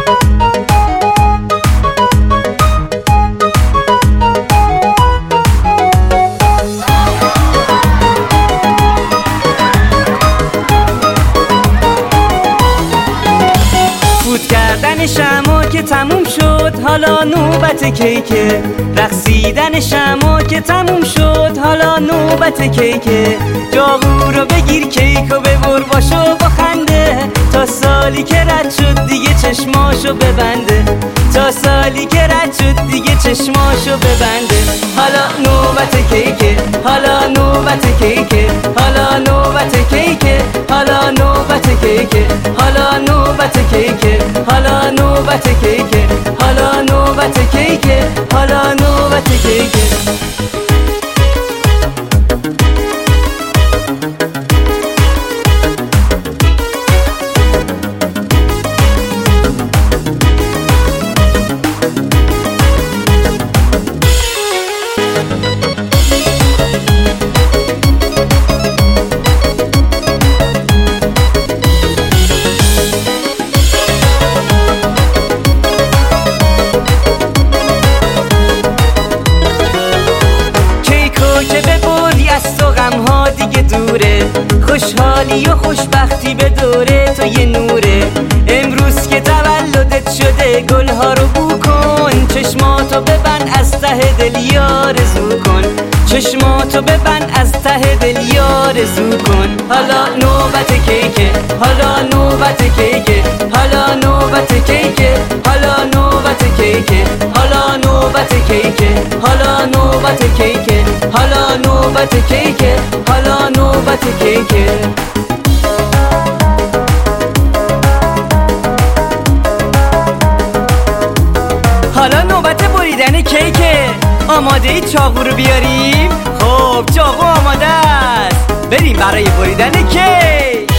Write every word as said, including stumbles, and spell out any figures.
شمع که تموم شد حالا نوبت کیکه، رقصیدن شمع که تموم شد حالا نوبت کیکه. جاغو رو بگیر کیکو ببر باشو با خنده، تا سالی که رد شد دیگه چشماشو ببنده، تا سالی که رد شد دیگه چشماشو ببنده. حالا نوبت کیکه، حالا نوبت کیکه، حالا نوبت کیکه، حالا نوبت کیکه، حالا نوبت کیکه، حالا نوبت کیکه، حالا نوبت کیکه، حالا نوبت کیکه. خوشحالی و خوشبختی به دوره تو یه نوره. امروز که تولدت شده گلها رو بو کن، چشماتو ببند از ته دل آرزو کن، چشماتو ببند از ته دل آرزو کن. حالا نوبت کیکه، حالا نوبت کیکه، حالا نوبت کیکه، حالا نوبت کیکه، حالا نوبت کیکه، حالا نوبت کیکه، حالا نوبت کیکه، حالا نوبت کیکه. حالا نوبت بریدن کیکه. آماده ای چاقو رو بیاریم؟ خب چاقو آماده است، بریم برای بریدن کیک.